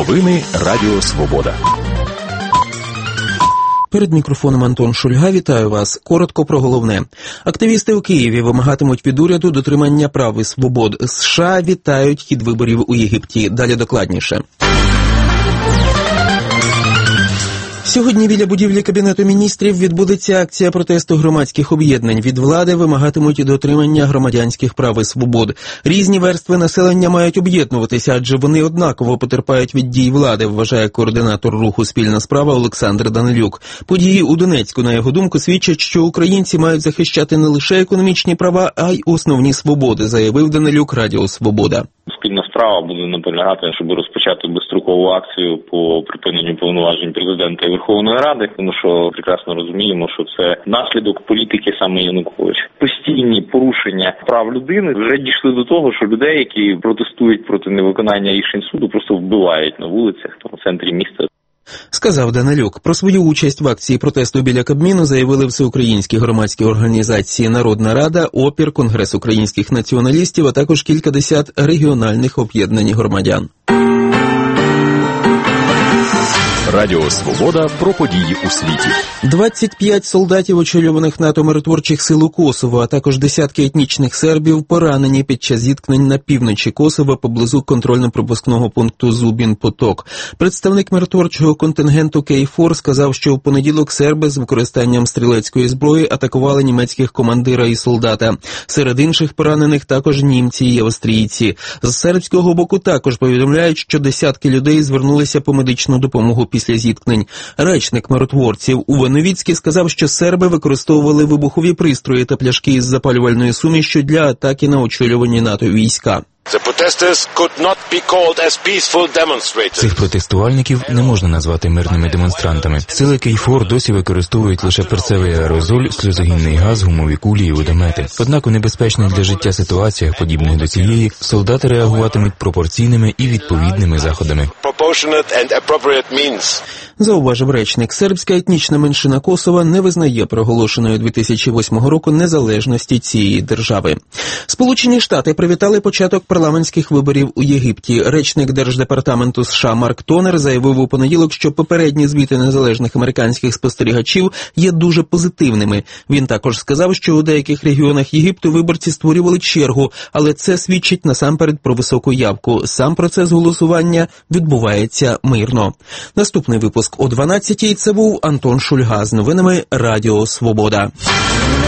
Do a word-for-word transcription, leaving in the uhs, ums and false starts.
Новини Радіо Свобода. Перед мікрофоном Антон Шульга. Вітаю вас. Коротко про головне. Активісти у Києві вимагатимуть від уряду дотримання прав і свобод. США вітають хід виборів у Єгипті. Далі докладніше. Сьогодні біля будівлі Кабінету міністрів відбудеться акція протесту громадських об'єднань. Від влади вимагатимуть дотримання громадянських прав і свобод. Різні верстви населення мають об'єднуватися, адже вони однаково потерпають від дій влади, вважає координатор руху «Спільна справа» Олександр Данилюк. Події у Донецьку, на його думку, свідчать, що українці мають захищати не лише економічні права, а й основні свободи, заявив Данилюк Радіо Свобода. Спільна справа буде наполягати, щоб розпочати безстрокову акцію по припиненню повноважень президента і Верховної Ради, тому що прекрасно розуміємо, що це наслідок політики саме Януковича. Постійні порушення прав людини вже дійшли до того, що людей, які протестують проти невиконання рішень суду, просто вбивають на вулицях, в центрі міста. Сказав Данилюк. Про свою участь в акції протесту біля Кабміну заявили всеукраїнські громадські організації «Народна Рада», «Опір», Конгрес українських націоналістів, а також кількадесят регіональних об'єднань громадян. Радіо Свобода про події у світі. двадцять п'ять солдатів, очолюваних НАТО миротворчих сил у Косово, а також десятки етнічних сербів поранені під час зіткнень на півночі Косова поблизу контрольно-пропускного пункту Зубін-Поток. Представник миротворчого контингенту кей фор сказав, що в понеділок серби з використанням стрілецької зброї атакували німецьких командира і солдата. Серед інших поранених також німці і австрійці. З сербського боку також повідомляють, що десятки людей звернулися по медичну допомогу після після зіткнень. Речник миротворців у Вановіцькі сказав, що серби використовували вибухові пристрої та пляшки із запалювальною сумішчю для атаки на очолювані НАТО війська. Цих протестувальників не можна назвати мирними демонстрантами. Сили кей фор досі використовують лише перцевий аерозоль, сльозогінний газ, гумові кулі і водомети. Однак у небезпечних для життя ситуаціях, подібних до цієї, солдати реагуватимуть пропорційними і відповідними заходами. Зауважив речник, сербська етнічна меншина Косова не визнає проголошеної дві тисячі восьмого року незалежності цієї держави. Сполучені Штати привітали початок парламентських виборів у Єгипті. Речник Держдепартаменту США Марк Тонер заявив у понеділок, що попередні звіти незалежних американських спостерігачів є дуже позитивними. Він також сказав, що у деяких регіонах Єгипту виборці створювали чергу, але це свідчить насамперед про високу явку. Сам процес голосування відбувається мирно. Наступний випуск о дванадцятій. Це був Антон Шульга з новинами Радіо Свобода.